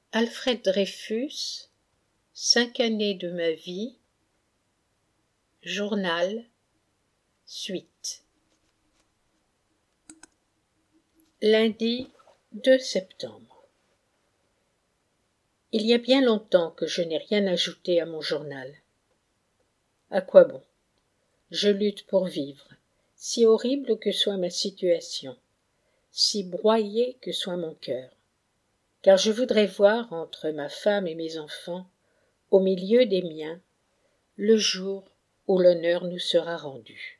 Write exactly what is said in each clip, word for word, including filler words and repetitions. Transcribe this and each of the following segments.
Alfred Dreyfus, Cinq années de ma vie, journal, suite. Lundi deux septembre. Il y a bien longtemps que je n'ai rien ajouté à mon journal. À quoi bon? Je lutte pour vivre, si horrible que soit ma situation, si broyé que soit mon cœur, car je voudrais voir entre ma femme et mes enfants, au milieu des miens, le jour où l'honneur nous sera rendu.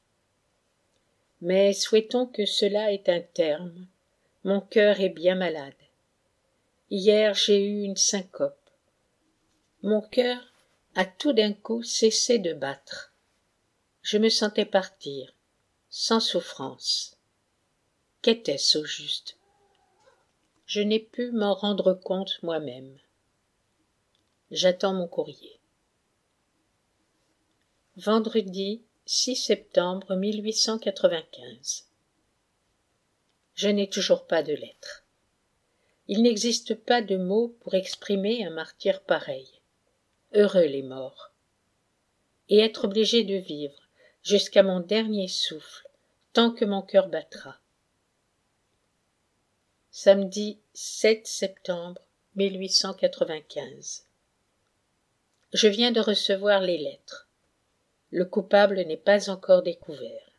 Mais souhaitons que cela ait un terme, mon cœur est bien malade. Hier j'ai eu une syncope. Mon cœur a tout d'un coup cessé de battre. Je me sentais partir, sans souffrance. Qu'était-ce au juste? Je n'ai pu m'en rendre compte moi-même. J'attends mon courrier. Vendredi six septembre mille huit cent quatre-vingt-quinze. Je n'ai toujours pas de lettre. Il n'existe pas de mots pour exprimer un martyre pareil. Heureux les morts. Et être obligé de vivre jusqu'à mon dernier souffle, tant que mon cœur battra. Samedi sept septembre mille huit cent quatre-vingt-quinze. Je viens de recevoir les lettres. Le coupable n'est pas encore découvert.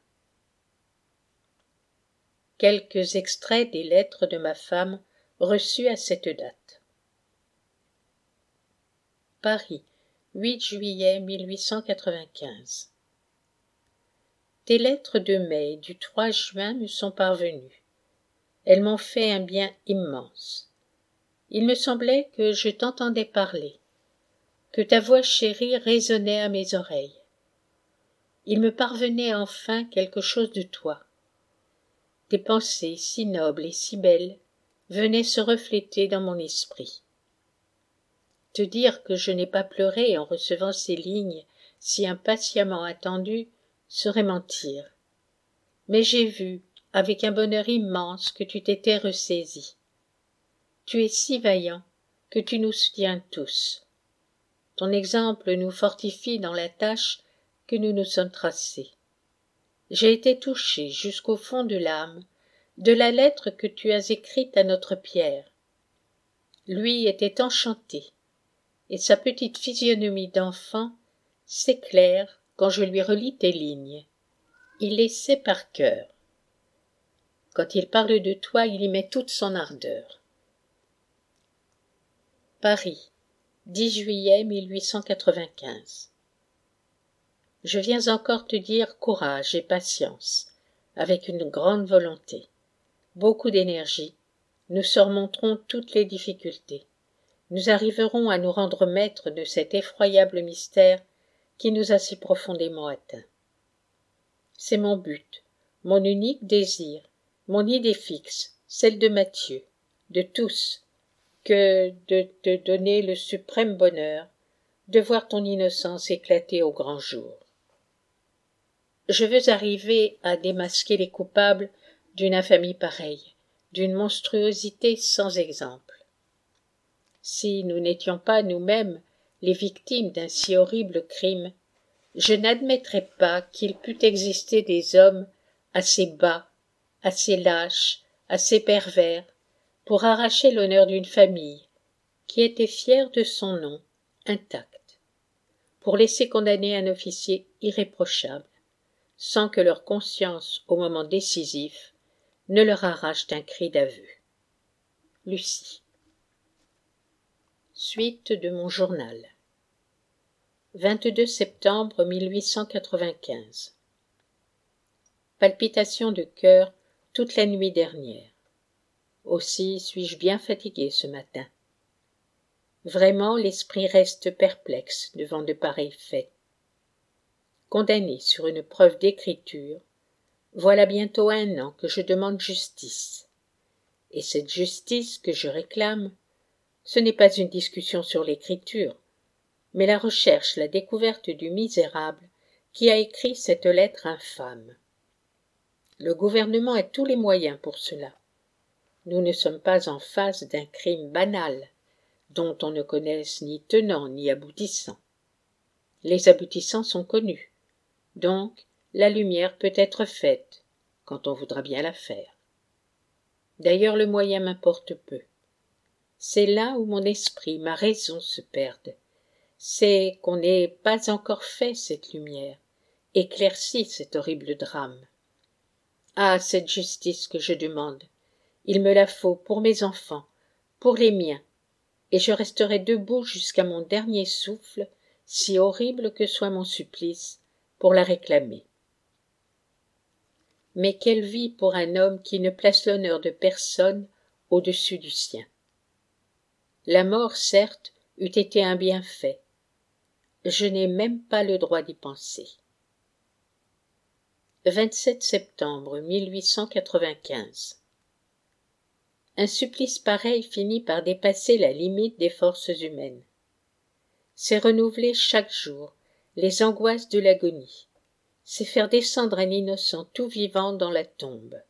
Quelques extraits des lettres de ma femme reçues à cette date. Paris, huit juillet mille huit cent quatre-vingt-quinze. Tes lettres de mai et du trois juin me sont parvenues. Elles m'ont fait un bien immense. Il me semblait que je t'entendais parler, que ta voix chérie résonnait à mes oreilles. Il me parvenait enfin quelque chose de toi. Tes pensées si nobles et si belles venaient se refléter dans mon esprit. Te dire que je n'ai pas pleuré en recevant ces lignes si impatiemment attendues serait mentir. Mais j'ai vu, avec un bonheur immense, que tu t'étais ressaisi. Tu es si vaillant que tu nous soutiens tous. Ton exemple nous fortifie dans la tâche que nous nous sommes tracée. J'ai été touché jusqu'au fond de l'âme de la lettre que tu as écrite à notre Pierre. Lui était enchanté, et sa petite physionomie d'enfant s'éclaire quand je lui relis tes lignes. Il les sait par cœur. Quand il parle de toi, il y met toute son ardeur. Paris, dix juillet mille huit cent quatre-vingt-quinze. Je viens encore te dire courage et patience, avec une grande volonté, beaucoup d'énergie, nous surmonterons toutes les difficultés. Nous arriverons à nous rendre maîtres de cet effroyable mystère qui nous a si profondément atteints. C'est mon but, mon unique désir, mon idée fixe, celle de Mathieu, de tous, que de te donner le suprême bonheur de voir ton innocence éclater au grand jour. Je veux arriver à démasquer les coupables d'une infamie pareille, d'une monstruosité sans exemple. Si nous n'étions pas nous-mêmes les victimes d'un si horrible crime, je n'admettrais pas qu'il pût exister des hommes assez bas, assez lâches, assez pervers, pour arracher l'honneur d'une famille, qui était fière de son nom, intact, pour laisser condamner un officier irréprochable, sans que leur conscience, au moment décisif, ne leur arrache un cri d'aveu. Lucie. Suite de mon journal. vingt-deux septembre mille huit cent quatre-vingt-quinze. Palpitations de cœur toute la nuit dernière. Aussi suis-je bien fatigué ce matin. Vraiment l'esprit reste perplexe devant de pareils faits. Condamné sur une preuve d'écriture, voilà bientôt un an que je demande justice. Et cette justice que je réclame, ce n'est pas une discussion sur l'écriture, mais la recherche, la découverte du misérable qui a écrit cette lettre infâme. Le gouvernement a tous les moyens pour cela. Nous ne sommes pas en face d'un crime banal, dont on ne connaisse ni tenant ni aboutissant. Les aboutissants sont connus, donc la lumière peut être faite, quand on voudra bien la faire. D'ailleurs le moyen m'importe peu. C'est là où mon esprit, ma raison se perdent. C'est qu'on n'ait pas encore fait cette lumière, éclairci cet horrible drame. Ah, cette justice que je demande, il me la faut pour mes enfants, pour les miens, et je resterai debout jusqu'à mon dernier souffle, si horrible que soit mon supplice, pour la réclamer. Mais quelle vie pour un homme qui ne place l'honneur de personne au-dessus du sien. La mort, certes, eût été un bienfait. Je n'ai même pas le droit d'y penser. vingt-sept septembre mille huit cent quatre-vingt-quinze. Un supplice pareil finit par dépasser la limite des forces humaines. C'est renouveler chaque jour les angoisses de l'agonie. C'est faire descendre un innocent tout vivant dans la tombe.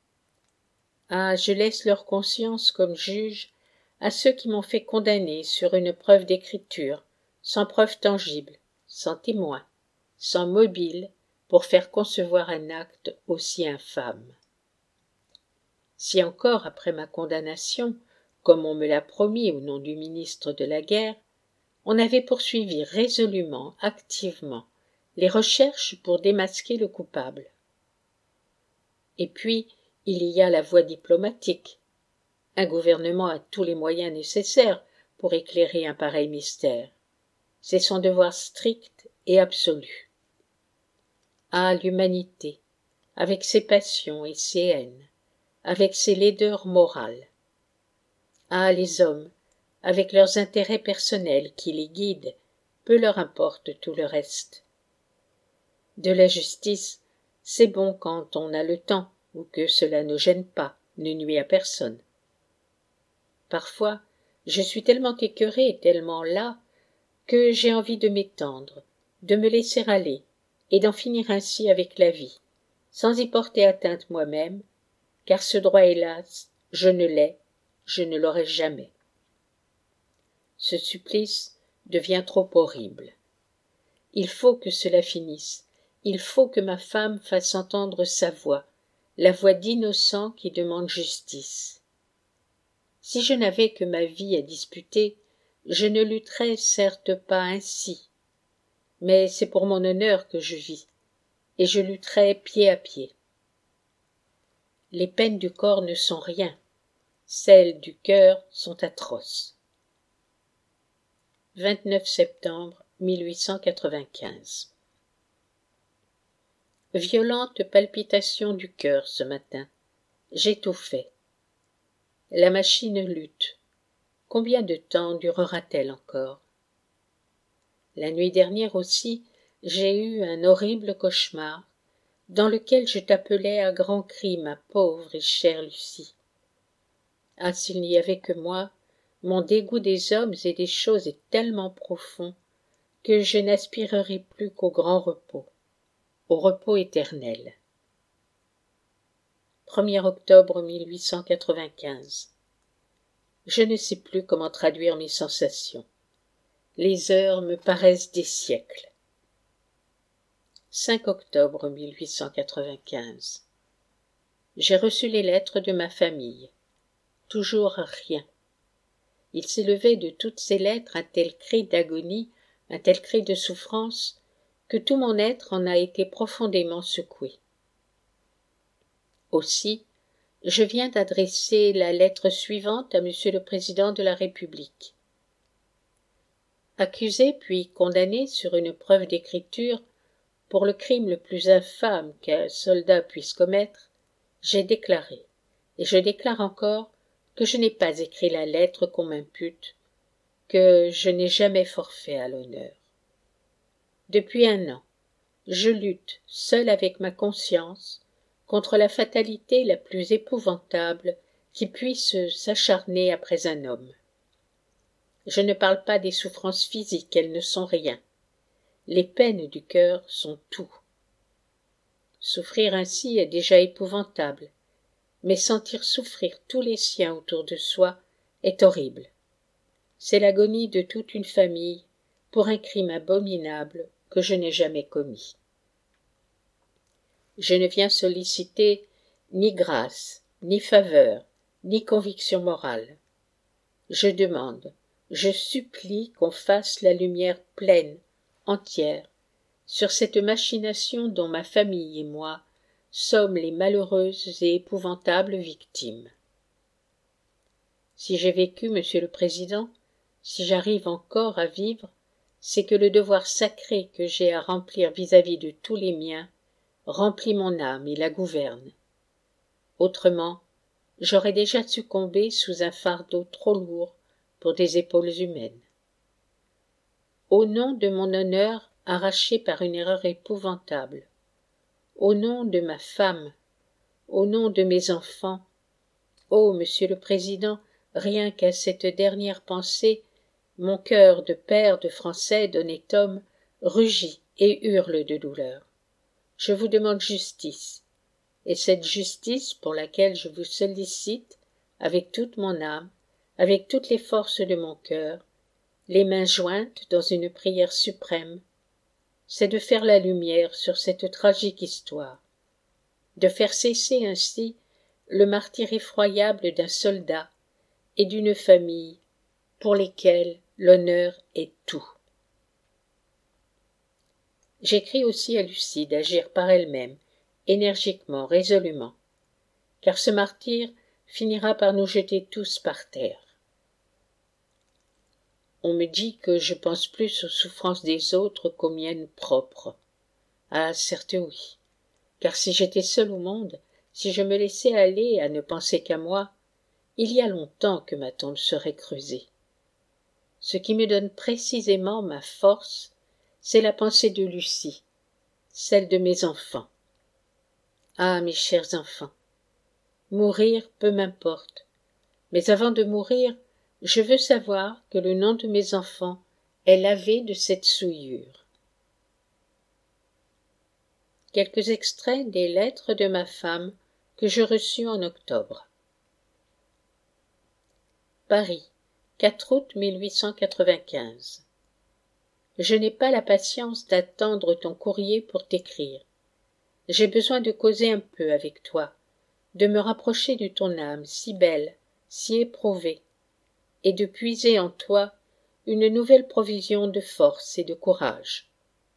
Ah, je laisse leur conscience comme juge à ceux qui m'ont fait condamner sur une preuve d'écriture, sans preuve tangible, sans témoin, sans mobile, pour faire concevoir un acte aussi infâme. Si encore, après ma condamnation, comme on me l'a promis au nom du ministre de la Guerre, on avait poursuivi résolument, activement, les recherches pour démasquer le coupable. Et puis, il y a la voie diplomatique. Un gouvernement a tous les moyens nécessaires pour éclairer un pareil mystère. C'est son devoir strict et absolu. Ah, l'humanité, avec ses passions et ses haines, avec ses laideurs morales. Ah, les hommes, avec leurs intérêts personnels qui les guident, peu leur importe tout le reste. De la justice, c'est bon quand on a le temps, ou que cela ne gêne pas, ne nuit à personne. Parfois, je suis tellement écœurée, tellement las, que j'ai envie de m'étendre, de me laisser aller, et d'en finir ainsi avec la vie, sans y porter atteinte moi-même, car ce droit, hélas, je ne l'ai, je ne l'aurai jamais. Ce supplice devient trop horrible. Il faut que cela finisse, il faut que ma femme fasse entendre sa voix, la voix d'innocent qui demande justice. Si je n'avais que ma vie à disputer, je ne lutterais certes pas ainsi, mais c'est pour mon honneur que je vis, et je lutterai pied à pied. Les peines du corps ne sont rien, celles du cœur sont atroces. vingt-neuf septembre mille huit cent quatre-vingt-quinze. Violente palpitation du cœur ce matin. J'étouffais. La machine lutte. Combien de temps durera-t-elle encore? La nuit dernière aussi, j'ai eu un horrible cauchemar, dans lequel je t'appelais à grands cris, ma pauvre et chère Lucie. Ah, s'il n'y avait que moi, mon dégoût des hommes et des choses est tellement profond que je n'aspirerai plus qu'au grand repos, au repos éternel. premier octobre mille huit cent quatre-vingt-quinze. Je ne sais plus comment traduire mes sensations. Les heures me paraissent des siècles. cinq octobre mille huit cent quatre-vingt-quinze. J'ai reçu les lettres de ma famille. Toujours rien. Il s'élevait de toutes ces lettres un tel cri d'agonie, un tel cri de souffrance, que tout mon être en a été profondément secoué. Aussi, je viens d'adresser la lettre suivante à Monsieur le Président de la République. Accusé puis condamné sur une preuve d'écriture pour le crime le plus infâme qu'un soldat puisse commettre, j'ai déclaré, et je déclare encore, que je n'ai pas écrit la lettre qu'on m'impute, que je n'ai jamais forfait à l'honneur. Depuis un an, je lutte, seul avec ma conscience, contre la fatalité la plus épouvantable qui puisse s'acharner après un homme. Je ne parle pas des souffrances physiques, elles ne sont rien. Les peines du cœur sont tout. Souffrir ainsi est déjà épouvantable, mais sentir souffrir tous les siens autour de soi est horrible. c'est l'agonie de toute une famille pour un crime abominable que je n'ai jamais commis. Je ne viens solliciter ni grâce, ni faveur, ni conviction morale. Je demande, je supplie qu'on fasse la lumière pleine, entière, sur cette machination dont ma famille et moi sommes les malheureuses et épouvantables victimes. Si j'ai vécu, Monsieur le Président, si j'arrive encore à vivre, c'est que le devoir sacré que j'ai à remplir vis-à-vis de tous les miens remplit mon âme et la gouverne. Autrement, j'aurais déjà succombé sous un fardeau trop lourd pour des épaules humaines. Au nom de mon honneur arraché par une erreur épouvantable, au nom de ma femme, au nom de mes enfants, ô Monsieur le Président, rien qu'à cette dernière pensée, mon cœur de père de Français, d'honnête homme, rugit et hurle de douleur. Je vous demande justice, et cette justice pour laquelle je vous sollicite, avec toute mon âme, avec toutes les forces de mon cœur, les mains jointes dans une prière suprême, c'est de faire la lumière sur cette tragique histoire, de faire cesser ainsi le martyre effroyable d'un soldat et d'une famille pour lesquels l'honneur est tout. J'écris aussi à Lucie d'agir par elle-même, énergiquement, résolument, car ce martyre finira par nous jeter tous par terre. On me dit que je pense plus aux souffrances des autres qu'aux miennes propres. Ah, certes oui, car si j'étais seule au monde, si je me laissais aller à ne penser qu'à moi, il y a longtemps que ma tombe serait creusée. Ce qui me donne précisément ma force, c'est la pensée de Lucie, celle de mes enfants. Ah, mes chers enfants, mourir peu m'importe, mais avant de mourir, je veux savoir que le nom de mes enfants est lavé de cette souillure. Quelques extraits des lettres de ma femme que je reçus en octobre. Paris, quatre août mille huit cent quatre-vingt-quinze. Je n'ai pas la patience d'attendre ton courrier pour t'écrire. J'ai besoin de causer un peu avec toi, de me rapprocher de ton âme si belle, si éprouvée, et de puiser en toi une nouvelle provision de force et de courage.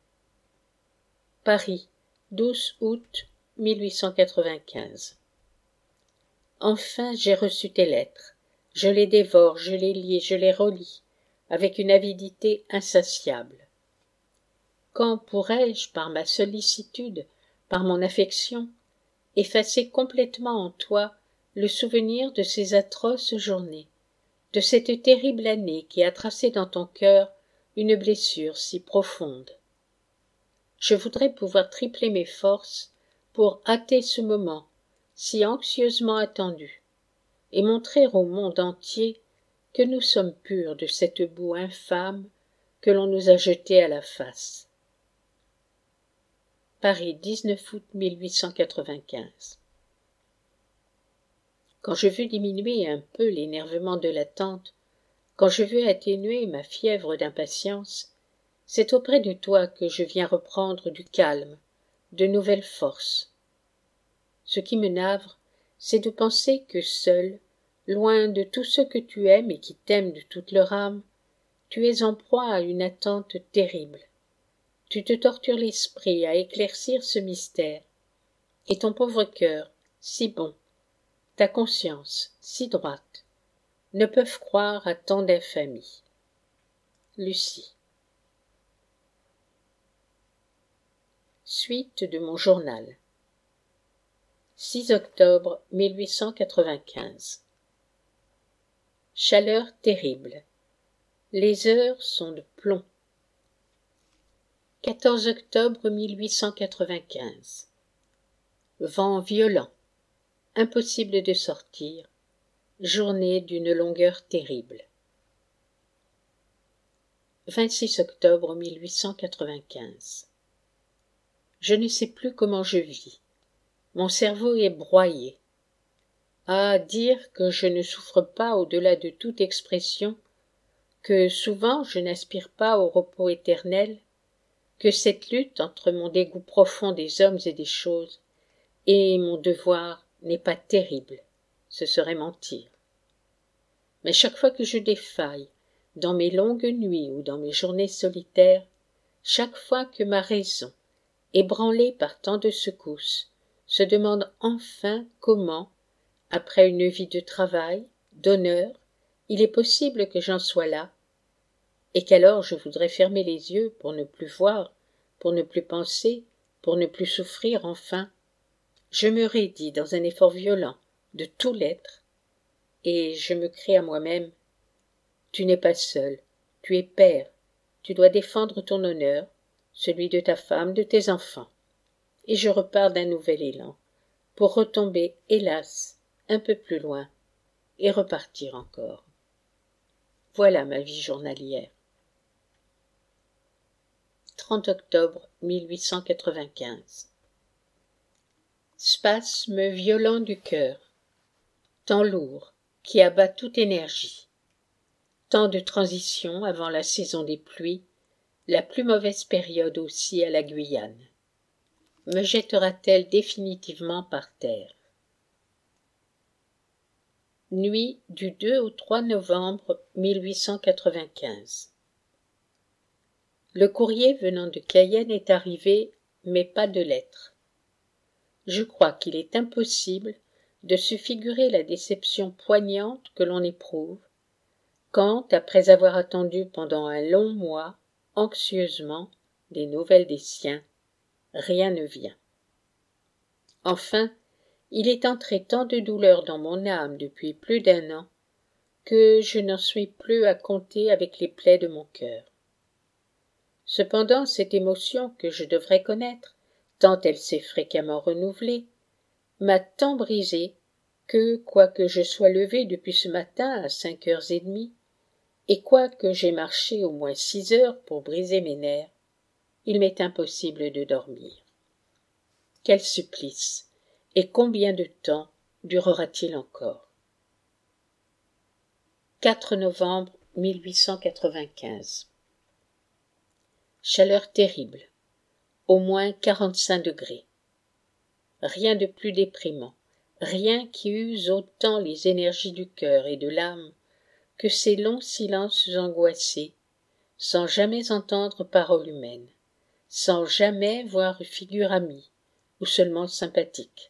Paris, douze août mille huit cent quatre-vingt-quinze. Enfin j'ai reçu tes lettres. Je les dévore, je les lis, je les relis, avec une avidité insatiable. Quand pourrais-je, par ma sollicitude, par mon affection, effacer complètement en toi le souvenir de ces atroces journées, de cette terrible année qui a tracé dans ton cœur une blessure si profonde? Je voudrais pouvoir tripler mes forces pour hâter ce moment si anxieusement attendu, et montrer au monde entier que nous sommes purs de cette boue infâme que l'on nous a jetée à la face. Paris, dix-neuf août mille huit cent quatre-vingt-quinze. Quand je veux diminuer un peu l'énervement de l'attente, quand je veux atténuer ma fièvre d'impatience, c'est auprès de toi que je viens reprendre du calme, de nouvelles forces. Ce qui me navre, c'est de penser que seul, loin de tous ceux que tu aimes et qui t'aiment de toute leur âme, tu es en proie à une attente terrible. Tu te tortures l'esprit à éclaircir ce mystère, et ton pauvre cœur, si bon, ta conscience, si droite, ne peuvent croire à tant d'infamie. Lucie. Suite de mon journal. six octobre mille huit cent quatre-vingt-quinze. Chaleur terrible. Les heures sont de plomb. quatorze octobre mille huit cent quatre-vingt-quinze. Vent violent. Impossible de sortir. Journée d'une longueur terrible. vingt-six octobre mille huit cent quatre-vingt-quinze. Je ne sais plus comment je vis. Mon cerveau est broyé. Ah, dire que je ne souffre pas au-delà de toute expression, que souvent je n'aspire pas au repos éternel, que cette lutte entre mon dégoût profond des hommes et des choses et mon devoir n'est pas terrible, ce serait mentir. Mais chaque fois que je défaille, dans mes longues nuits ou dans mes journées solitaires, chaque fois que ma raison, ébranlée par tant de secousses, se demande enfin comment, après une vie de travail, d'honneur, il est possible que j'en sois là, et qu'alors je voudrais fermer les yeux pour ne plus voir, pour ne plus penser, pour ne plus souffrir enfin, je me raidis dans un effort violent de tout l'être, et je me crie à moi-même « Tu n'es pas seul, tu es père, tu dois défendre ton honneur, celui de ta femme, de tes enfants. » Et je repars d'un nouvel élan, pour retomber, hélas, un peu plus loin, et repartir encore. Voilà ma vie journalière. trente octobre mille huit cent quatre-vingt-quinze. Spasme violent du cœur, temps lourd, qui abat toute énergie. Temps de transition avant la saison des pluies, la plus mauvaise période aussi à la Guyane. Me jettera-t-elle définitivement par terre? Nuit du deux au trois novembre mille huit cent quatre-vingt-quinze. Le courrier venant de Cayenne est arrivé, mais pas de lettre. Je crois qu'il est impossible de se figurer la déception poignante que l'on éprouve, quand, après avoir attendu pendant un long mois, anxieusement, des nouvelles des siens, rien ne vient. Enfin, il est entré tant de douleur dans mon âme depuis plus d'un an, que je n'en suis plus à compter avec les plaies de mon cœur. Cependant, cette émotion que je devrais connaître, tant elle s'est fréquemment renouvelée, m'a tant brisé que, quoique je sois levé depuis ce matin à cinq heures et demie, et quoique j'aie marché au moins six heures pour briser mes nerfs, il m'est impossible de dormir. Quel supplice, et combien de temps durera-t-il encore? quatre novembre mille huit cent quatre-vingt-quinze. Chaleur terrible, au moins quarante-cinq degrés. Rien de plus déprimant, rien qui use autant les énergies du cœur et de l'âme que ces longs silences angoissés, sans jamais entendre parole humaine, sans jamais voir figure amie ou seulement sympathique.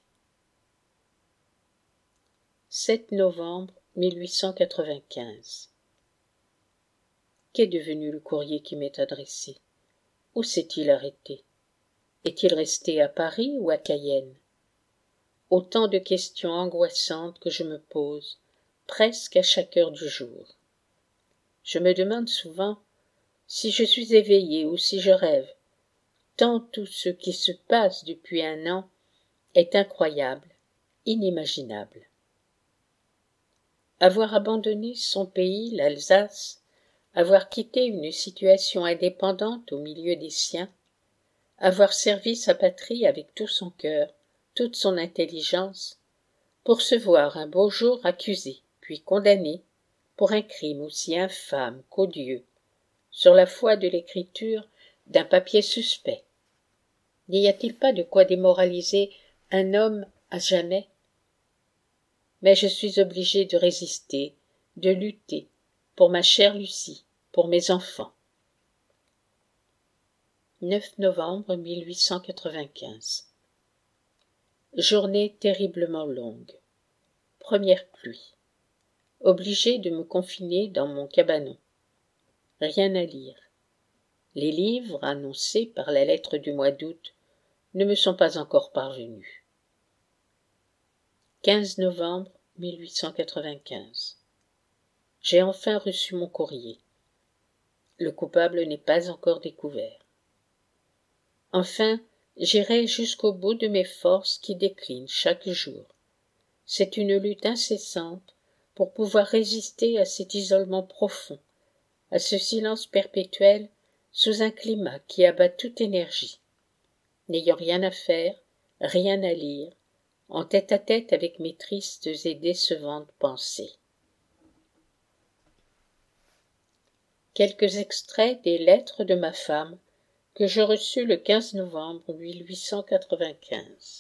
sept novembre mille huit cent quatre-vingt-quinze. Qu'est devenu le courrier qui m'est adressé? Où s'est-il arrêté? Est-il resté à Paris ou à Cayenne? Autant de questions angoissantes que je me pose, presque à chaque heure du jour. Je me demande souvent si je suis éveillé ou si je rêve, tant tout ce qui se passe depuis un an est incroyable, inimaginable. Avoir abandonné son pays, l'Alsace, avoir quitté une situation indépendante au milieu des siens, avoir servi sa patrie avec tout son cœur, toute son intelligence, pour se voir un beau jour accusé, puis condamné, pour un crime aussi infâme qu'odieux, sur la foi de l'écriture d'un papier suspect. N'y a-t-il pas de quoi démoraliser un homme à jamais? Mais je suis obligé de résister, de lutter, pour ma chère Lucie, pour mes enfants. neuf novembre mille huit cent quatre-vingt-quinze. Journée terriblement longue. Première pluie. Obligé de me confiner dans mon cabanon. Rien à lire. Les livres, annoncés par la lettre du mois d'août, ne me sont pas encore parvenus. quinze novembre mille huit cent quatre-vingt-quinze. J'ai enfin reçu mon courrier. Le coupable n'est pas encore découvert. Enfin, j'irai jusqu'au bout de mes forces qui déclinent chaque jour. C'est une lutte incessante pour pouvoir résister à cet isolement profond, à ce silence perpétuel sous un climat qui abat toute énergie. N'ayant rien à faire, rien à lire, en tête-à-tête avec mes tristes et décevantes pensées. Quelques extraits des lettres de ma femme que je reçus le quinze novembre mille huit cent quatre-vingt-quinze.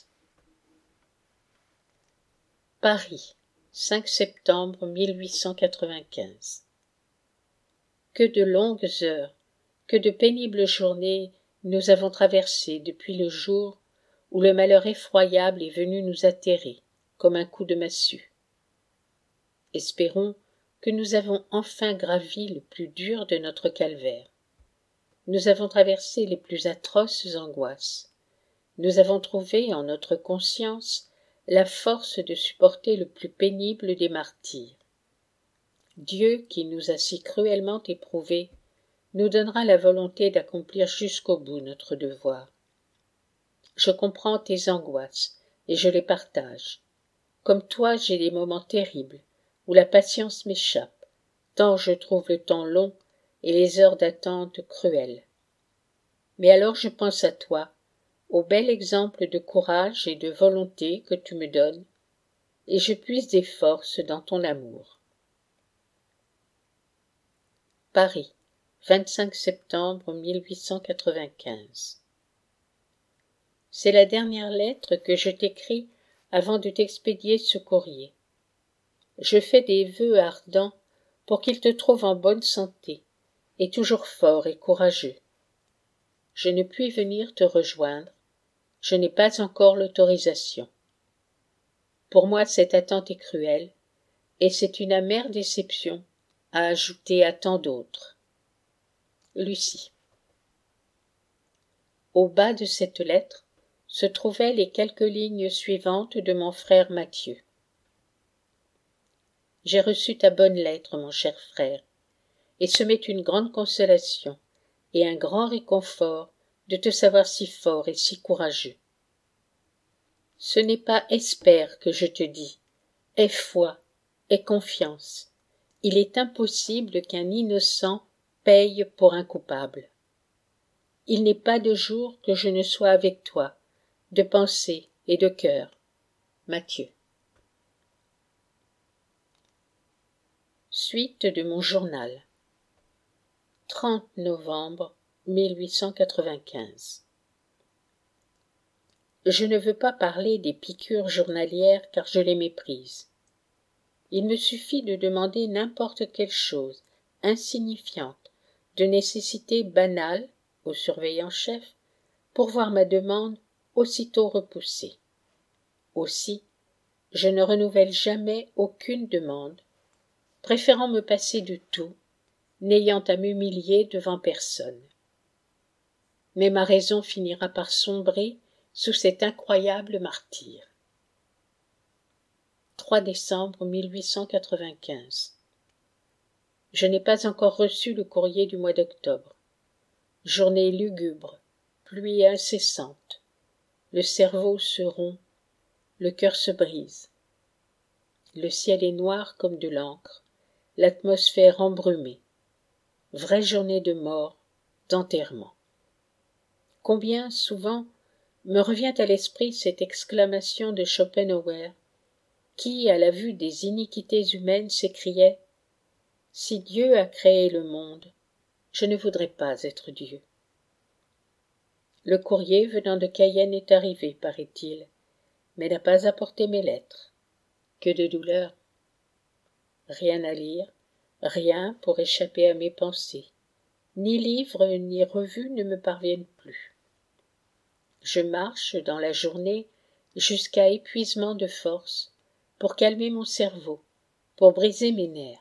Paris, cinq septembre mille huit cent quatre-vingt-quinze. Que de longues heures, que de pénibles journées nous avons traversées depuis le jour où le malheur effroyable est venu nous atterrer comme un coup de massue. Espérons que nous avons enfin gravi le plus dur de notre calvaire. Nous avons traversé les plus atroces angoisses. Nous avons trouvé en notre conscience la force de supporter le plus pénible des martyrs. Dieu, qui nous a si cruellement éprouvés, nous donnera la volonté d'accomplir jusqu'au bout notre devoir. Je comprends tes angoisses et je les partage. Comme toi, j'ai des moments terribles où la patience m'échappe, tant je trouve le temps long et les heures d'attente cruelles. Mais alors je pense à toi, au bel exemple de courage et de volonté que tu me donnes, et je puise des forces dans ton amour. Paris, vingt-cinq septembre mille huit cent quatre-vingt-quinze. C'est la dernière lettre que je t'écris avant de t'expédier ce courrier. Je fais des vœux ardents pour qu'il te trouve en bonne santé et toujours fort et courageux. Je ne puis venir te rejoindre, je n'ai pas encore l'autorisation. Pour moi cette attente est cruelle, et c'est une amère déception à ajouter à tant d'autres. Lucie. Au bas de cette lettre se trouvaient les quelques lignes suivantes de mon frère Mathieu. J'ai reçu ta bonne lettre, mon cher frère, et ce m'est une grande consolation et un grand réconfort de te savoir si fort et si courageux. Ce n'est pas espère que je te dis, aie foi, aie confiance. Il est impossible qu'un innocent paye pour un coupable. Il n'est pas de jour que je ne sois avec toi, de pensée et de cœur. Mathieu. Suite de mon journal. trente novembre mille huit cent quatre-vingt-quinze. Je ne veux pas parler des piqûres journalières car je les méprise. Il me suffit de demander n'importe quelle chose, insignifiante, de nécessité banale, au surveillant-chef, pour voir ma demande aussitôt repoussée. Aussi, je ne renouvelle jamais aucune demande, préférant me passer de tout, n'ayant à m'humilier devant personne. Mais ma raison finira par sombrer sous cet incroyable martyre. trois décembre mille huit cent quatre-vingt-quinze. Je n'ai pas encore reçu le courrier du mois d'octobre. Journée lugubre, pluie incessante. Le cerveau se rompt, le cœur se brise. Le ciel est noir comme de l'encre, l'atmosphère embrumée. Vraie journée de mort, d'enterrement. Combien, souvent, me revient à l'esprit cette exclamation de Schopenhauer, qui, à la vue des iniquités humaines, s'écriait « Si Dieu a créé le monde, je ne voudrais pas être Dieu. » Le courrier venant de Cayenne est arrivé, paraît-il, mais n'a pas apporté mes lettres. Que de douleur! Rien à lire, rien pour échapper à mes pensées. Ni livres ni revues ne me parviennent plus. Je marche dans la journée jusqu'à épuisement de force pour calmer mon cerveau, pour briser mes nerfs.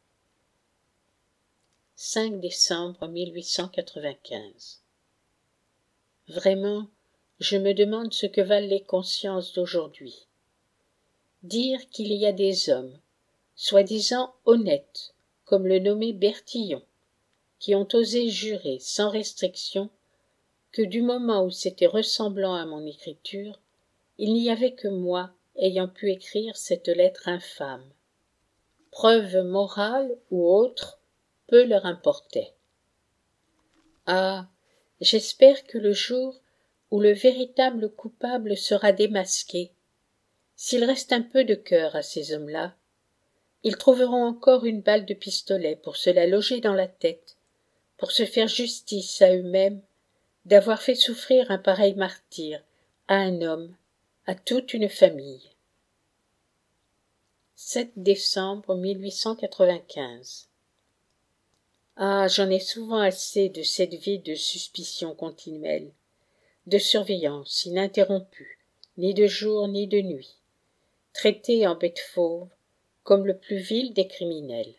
cinq décembre mille huit cent quatre-vingt-quinze. Vraiment, je me demande ce que valent les consciences d'aujourd'hui. Dire qu'il y a des hommes, soi-disant honnêtes, comme le nommé Bertillon, qui ont osé jurer sans restriction que du moment où c'était ressemblant à mon écriture, il n'y avait que moi ayant pu écrire cette lettre infâme. Preuve morale ou autre, peu leur importait. Ah, j'espère que le jour où le véritable coupable sera démasqué, s'il reste un peu de cœur à ces hommes-là, ils trouveront encore une balle de pistolet pour se la loger dans la tête pour se faire justice à eux-mêmes, d'avoir fait souffrir un pareil martyre à un homme, à toute une famille. sept décembre mille huit cent quatre-vingt-quinze. Ah, j'en ai souvent assez de cette vie de suspicion continuelle, de surveillance ininterrompue, ni de jour ni de nuit, traité en bête fauve comme le plus vil des criminels.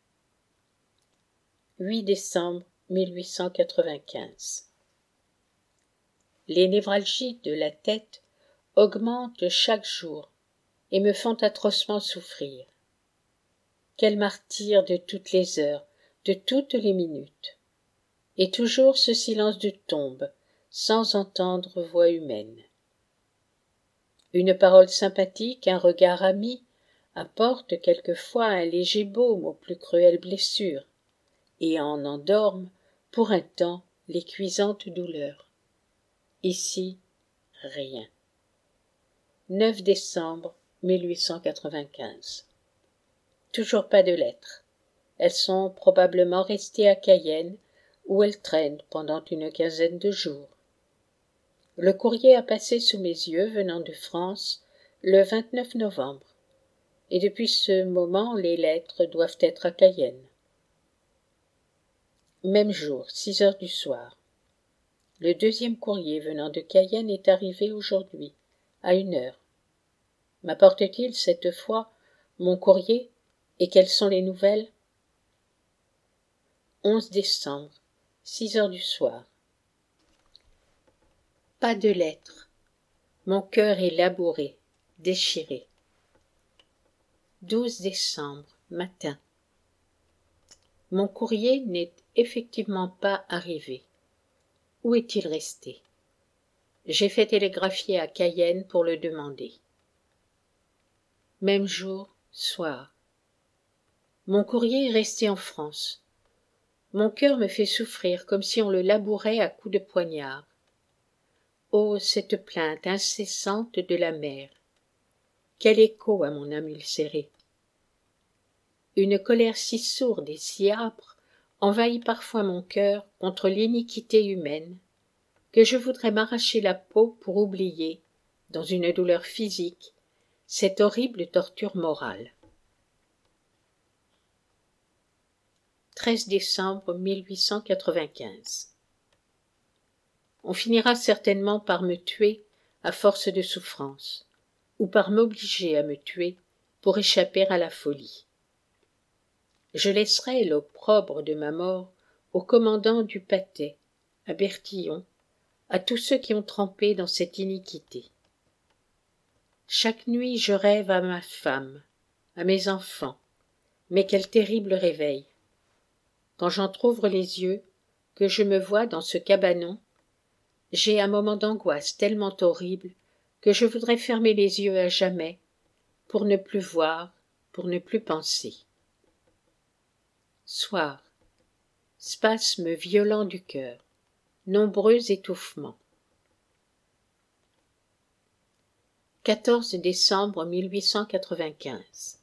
huit décembre mille huit cent quatre-vingt-quinze. Les névralgies de la tête augmentent chaque jour et me font atrocement souffrir. Quel martyre de toutes les heures, de toutes les minutes. Et toujours ce silence de tombe, sans entendre voix humaine. Une parole sympathique, un regard ami, apportent quelquefois un léger baume aux plus cruelles blessures, et en endorment, pour un temps, les cuisantes douleurs. Ici, rien. neuf décembre mille huit cent quatre-vingt-quinze. Toujours pas de lettres. Elles sont probablement restées à Cayenne, où elles traînent pendant une quinzaine de jours. Le courrier a passé sous mes yeux venant de France le vingt-neuf novembre, et depuis ce moment les lettres doivent être à Cayenne. Même jour, six heures du soir. Le deuxième courrier venant de Cayenne est arrivé aujourd'hui, à une heure. M'apporte-t-il cette fois mon courrier, et quelles sont les nouvelles? onze décembre, six heures du soir. Pas de lettres. Mon cœur est labouré, déchiré. douze décembre, matin. Mon courrier n'est effectivement pas arrivé. Où est-il resté? J'ai fait télégraphier à Cayenne pour le demander. Même jour, soir. Mon courrier est resté en France. Mon cœur me fait souffrir comme si on le labourait à coups de poignard. Oh, cette plainte incessante de la mer! Quel écho à mon âme ulcérée! Une colère si sourde et si âpre envahit parfois mon cœur contre l'iniquité humaine, que je voudrais m'arracher la peau pour oublier, dans une douleur physique, cette horrible torture morale. treize décembre mille huit cent quatre-vingt-quinze. On finira certainement par me tuer à force de souffrance, ou par m'obliger à me tuer pour échapper à la folie. Je laisserai l'opprobre de ma mort au commandant du Patay, à Bertillon, à tous ceux qui ont trempé dans cette iniquité. Chaque nuit je rêve à ma femme, à mes enfants, mais quel terrible réveil! Quand j'entr'ouvre les yeux, que je me vois dans ce cabanon, j'ai un moment d'angoisse tellement horrible que je voudrais fermer les yeux à jamais, pour ne plus voir, pour ne plus penser. Soir, spasme violent du cœur, nombreux étouffements. quatorze décembre mille huit cent quatre-vingt-quinze.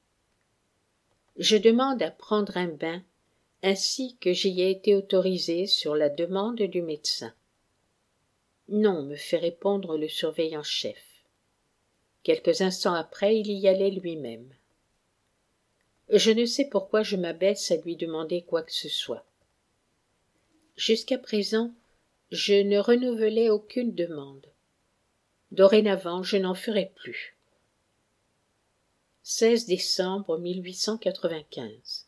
Je demande à prendre un bain, ainsi que j'y ai été autorisé sur la demande du médecin. Non, me fait répondre le surveillant-chef. Quelques instants après, il y allait lui-même. Je ne sais pourquoi je m'abaisse à lui demander quoi que ce soit. Jusqu'à présent, je ne renouvelais aucune demande. Dorénavant, je n'en ferai plus. seize décembre mille huit cent quatre-vingt-quinze.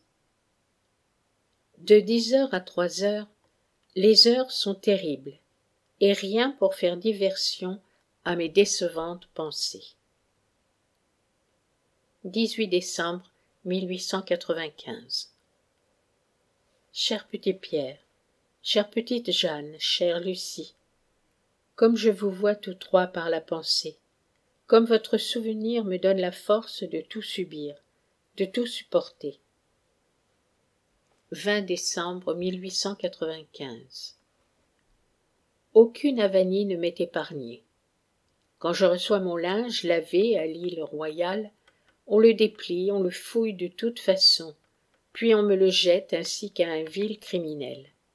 De dix heures à trois heures, les heures sont terribles, et rien pour faire diversion à mes décevantes pensées. dix-huit décembre mille huit cent quatre-vingt-quinze. Cher petit Pierre, chère petite Jeanne, chère Lucie, comme je vous vois tous trois par la pensée, comme votre souvenir me donne la force de tout subir, de tout supporter. vingt décembre mille huit cent quatre-vingt-quinze. Aucune avanie ne m'est épargnée. Quand je reçois mon linge lavé à l'île Royale, on le déplie, on le fouille de toute façon, puis on me le jette ainsi qu'à un vil criminel.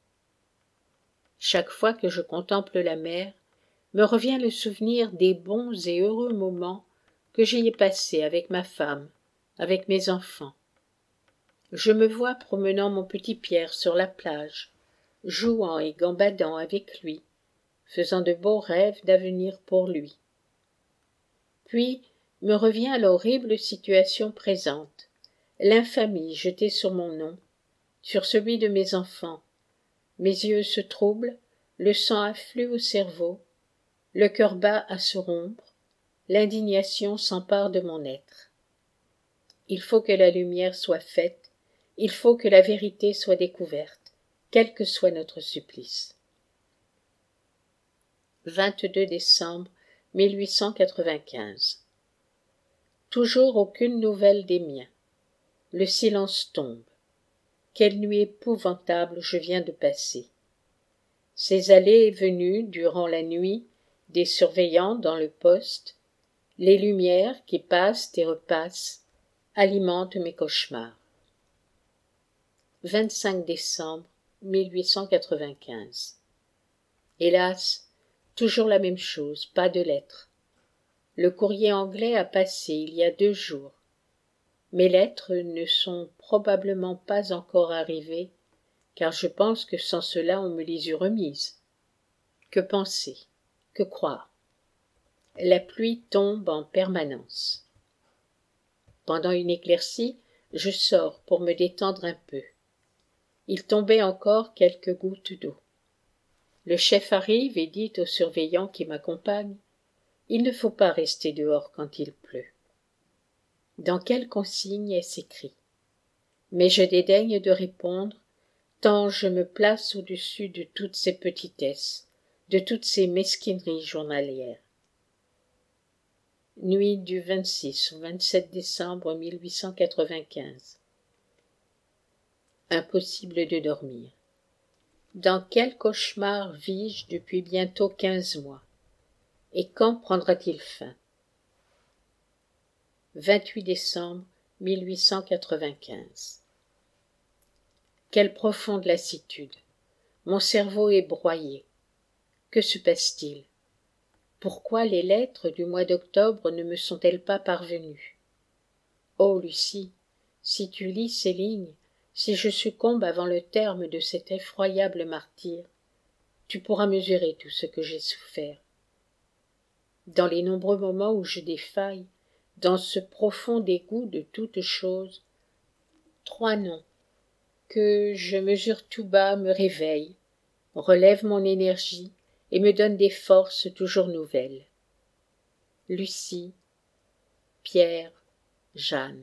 Chaque fois que je contemple la mer, me revient le souvenir des bons et heureux moments que j'y ai passés avec ma femme, avec mes enfants. Je me vois promenant mon petit Pierre sur la plage, jouant et gambadant avec lui, faisant de beaux rêves d'avenir pour lui. Puis me revient l'horrible situation présente, l'infamie jetée sur mon nom, sur celui de mes enfants. Mes yeux se troublent, le sang afflue au cerveau, le cœur bat à se rompre, l'indignation s'empare de mon être. Il faut que la lumière soit faite, il faut que la vérité soit découverte, quel que soit notre supplice. vingt-deux décembre mille huit cent quatre-vingt-quinze. Toujours aucune nouvelle des miens. Le silence tombe. Quelle nuit épouvantable je viens de passer. Ces allées et venues durant la nuit, des surveillants dans le poste, les lumières qui passent et repassent, alimentent mes cauchemars. vingt-cinq décembre mille huit cent quatre-vingt-quinze. Hélas, toujours la même chose, pas de lettres. Le courrier anglais a passé il y a deux jours. Mes lettres ne sont probablement pas encore arrivées, car je pense que sans cela on me les eût remises. Que penser? Que croire? La pluie tombe en permanence. Pendant une éclaircie, je sors pour me détendre un peu. Il tombait encore quelques gouttes d'eau. Le chef arrive et dit au surveillant qui m'accompagne: « Il ne faut pas rester dehors quand il pleut. » Dans quelle consigne est-ce écrit? Mais je dédaigne de répondre, tant je me place au-dessus de toutes ces petitesses, de toutes ces mesquineries journalières. Nuit du vingt-six au vingt-sept décembre mille huit cent quatre-vingt-quinze. Impossible de dormir. Dans quel cauchemar vis-je depuis bientôt quinze mois? Et quand prendra-t-il fin? vingt-huit décembre mille huit cent quatre-vingt-quinze. Quelle profonde lassitude! Mon cerveau est broyé. Que se passe-t-il? Pourquoi les lettres du mois d'octobre ne me sont-elles pas parvenues? Oh, Lucie, si tu lis ces lignes, si je succombe avant le terme de cet effroyable martyre, tu pourras mesurer tout ce que j'ai souffert. Dans les nombreux moments où je défaille, dans ce profond dégoût de toute chose, trois noms que je mesure tout bas me réveillent, relèvent mon énergie et me donnent des forces toujours nouvelles. Lucie, Pierre, Jeanne.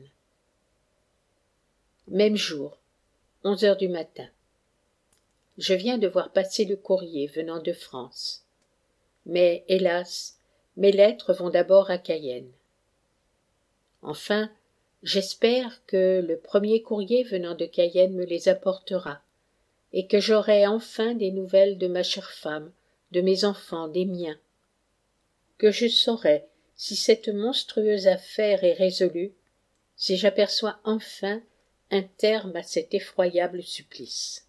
Même jour, onze heures du matin. Je viens de voir passer le courrier venant de France. Mais, hélas, mes lettres vont d'abord à Cayenne. Enfin, j'espère que le premier courrier venant de Cayenne me les apportera, et que j'aurai enfin des nouvelles de ma chère femme, de mes enfants, des miens, que je saurai si cette monstrueuse affaire est résolue, si j'aperçois enfin un terme à cet effroyable supplice.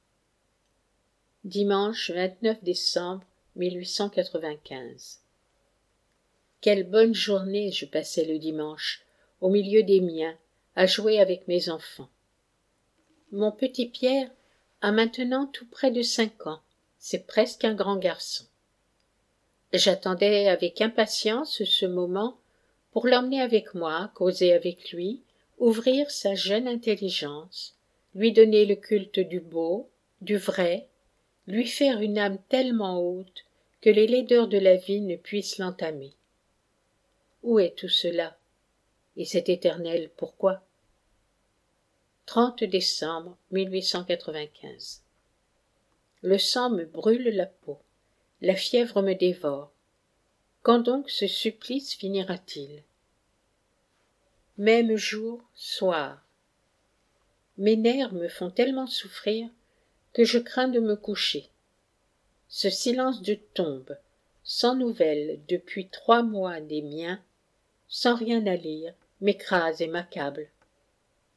Dimanche vingt-neuf décembre mille huit cent quatre-vingt-quinze. Quelle bonne journée je passai le dimanche, au milieu des miens, à jouer avec mes enfants. Mon petit Pierre a maintenant tout près de cinq ans, c'est presque un grand garçon. J'attendais avec impatience ce moment pour l'emmener avec moi, causer avec lui, ouvrir sa jeune intelligence, lui donner le culte du beau, du vrai, lui faire une âme tellement haute que les laideurs de la vie ne puissent l'entamer. Où est tout cela? Et cet éternel pourquoi? trente décembre mille huit cent quatre-vingt-quinze. Le sang me brûle la peau, la fièvre me dévore. Quand donc ce supplice finira-t-il? Même jour, soir. Mes nerfs me font tellement souffrir que je crains de me coucher. Ce silence de tombe, sans nouvelles depuis trois mois des miens, sans rien à lire, m'écrase et m'accable.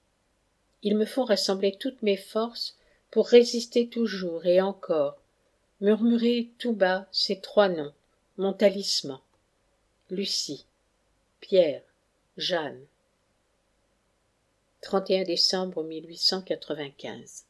Il me faut rassembler toutes mes forces pour résister toujours et encore, murmurer tout bas ces trois noms, mon talisman. Lucie, Pierre, Jeanne. trente et un décembre mille huit cent quatre-vingt-quinze.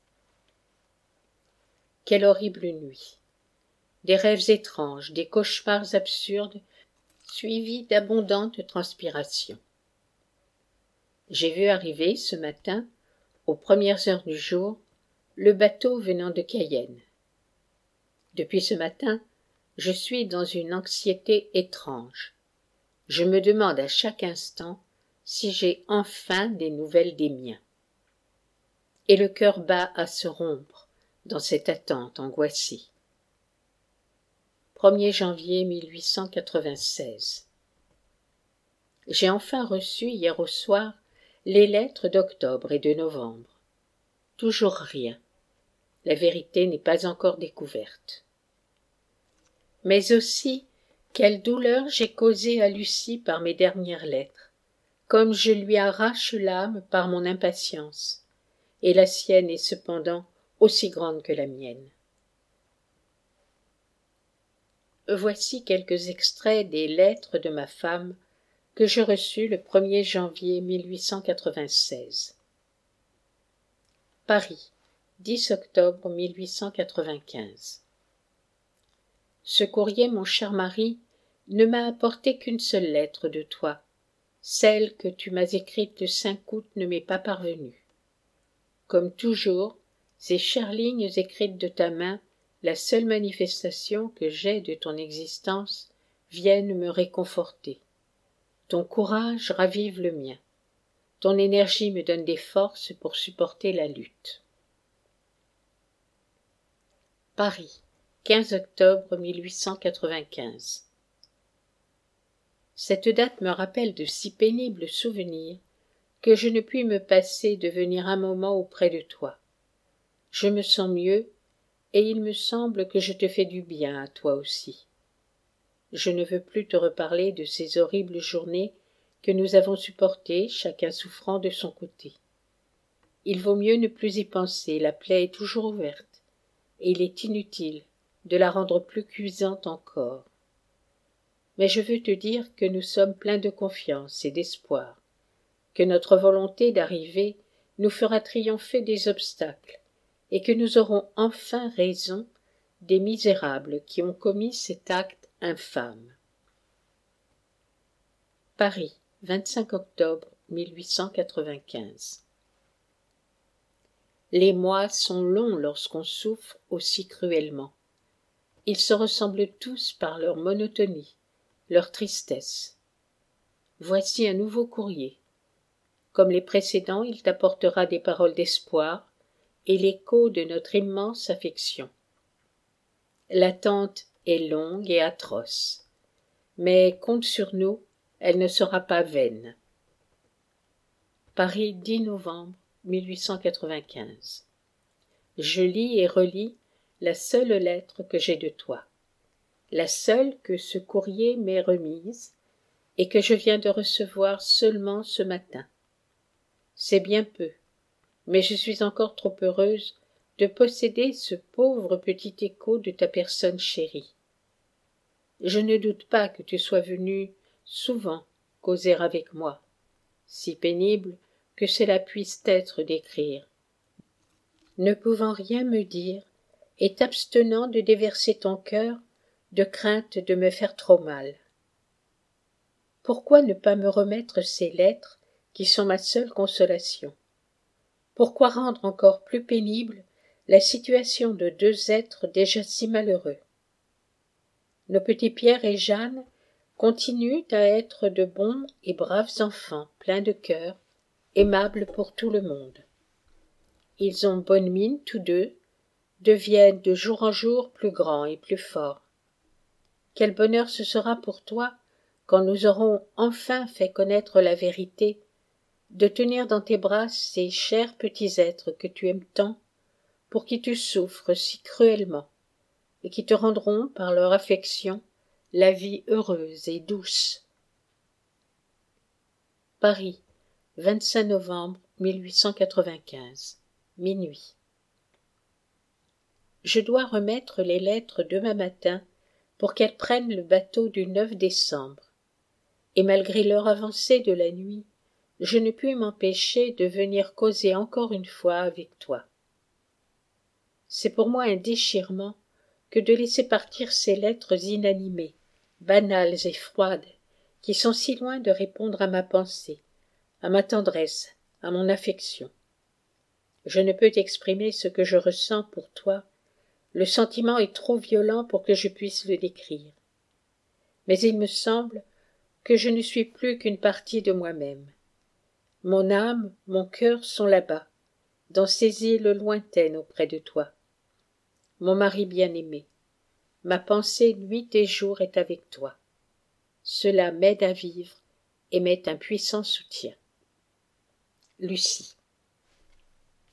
Quelle horrible nuit! Des rêves étranges, des cauchemars absurdes, suivis d'abondantes transpirations. J'ai vu arriver ce matin, aux premières heures du jour, le bateau venant de Cayenne. Depuis ce matin, je suis dans une anxiété étrange. Je me demande à chaque instant si j'ai enfin des nouvelles des miens. Et le cœur bat à se rompre dans cette attente angoissée. premier janvier mille huit cent quatre-vingt-seize. J'ai enfin reçu hier au soir les lettres d'octobre et de novembre. Toujours rien. La vérité n'est pas encore découverte. Mais aussi, quelle douleur j'ai causée à Lucie par mes dernières lettres, comme je lui arrache l'âme par mon impatience, et la sienne est cependant aussi grande que la mienne. Voici quelques extraits des lettres de ma femme que je reçus le premier janvier mille huit cent quatre-vingt-seize. Paris, dix octobre mille huit cent quatre-vingt-quinze. Ce courrier, mon cher mari, ne m'a apporté qu'une seule lettre de toi. Celle que tu m'as écrite le cinq août ne m'est pas parvenue. Comme toujours, ces chères lignes écrites de ta main, la seule manifestation que j'ai de ton existence, viennent me réconforter. Ton courage ravive le mien. Ton énergie me donne des forces pour supporter la lutte. Paris, quinze octobre mille huit cent quatre-vingt-quinze. Cette date me rappelle de si pénibles souvenirs que je ne puis me passer de venir un moment auprès de toi. Je me sens mieux, et il me semble que je te fais du bien à toi aussi. Je ne veux plus te reparler de ces horribles journées que nous avons supportées, chacun souffrant de son côté. Il vaut mieux ne plus y penser, la plaie est toujours ouverte, et il est inutile de la rendre plus cuisante encore. Mais je veux te dire que nous sommes pleins de confiance et d'espoir, que notre volonté d'arriver nous fera triompher des obstacles, et que nous aurons enfin raison des misérables qui ont commis cet acte infâme. Paris, vingt-cinq octobre mille huit cent quatre-vingt-quinze. Les mois sont longs lorsqu'on souffre aussi cruellement. Ils se ressemblent tous par leur monotonie, leur tristesse. Voici un nouveau courrier. Comme les précédents, il t'apportera des paroles d'espoir et l'écho de notre immense affection. L'attente est longue et atroce, mais compte sur nous, elle ne sera pas vaine. Paris, dix novembre mille huit cent quatre-vingt-quinze. Je lis et relis la seule lettre que j'ai de toi, la seule que ce courrier m'ait remise et que je viens de recevoir seulement ce matin. C'est bien peu, mais je suis encore trop heureuse de posséder ce pauvre petit écho de ta personne chérie. Je ne doute pas que tu sois venu souvent causer avec moi, si pénible que cela puisse être d'écrire, ne pouvant rien me dire et t'abstenant de déverser ton cœur de crainte de me faire trop mal. Pourquoi ne pas me remettre ces lettres qui sont ma seule consolation? Pourquoi rendre encore plus pénible la situation de deux êtres déjà si malheureux? Nos petits Pierre et Jeanne continuent à être de bons et braves enfants, pleins de cœur, aimables pour tout le monde. Ils ont bonne mine tous deux, deviennent de jour en jour plus grands et plus forts. Quel bonheur ce sera pour toi, quand nous aurons enfin fait connaître la vérité, de tenir dans tes bras ces chers petits êtres que tu aimes tant, pour qui tu souffres si cruellement, et qui te rendront, par leur affection, la vie heureuse et douce. Paris, vingt-cinq novembre mille huit cent quatre-vingt-quinze, minuit. Je dois remettre les lettres demain matin pour qu'elles prennent le bateau du neuf décembre. Et malgré l'heure avancée de la nuit, je ne puis m'empêcher de venir causer encore une fois avec toi. C'est pour moi un déchirement que de laisser partir ces lettres inanimées, banales et froides, qui sont si loin de répondre à ma pensée, à ma tendresse, à mon affection. Je ne peux t'exprimer ce que je ressens pour toi, le sentiment est trop violent pour que je puisse le décrire. Mais il me semble que je ne suis plus qu'une partie de moi-même. Mon âme, mon cœur sont là-bas, dans ces îles lointaines auprès de toi. Mon mari bien-aimé, ma pensée nuit et jour est avec toi. Cela m'aide à vivre et m'est un puissant soutien. Lucie.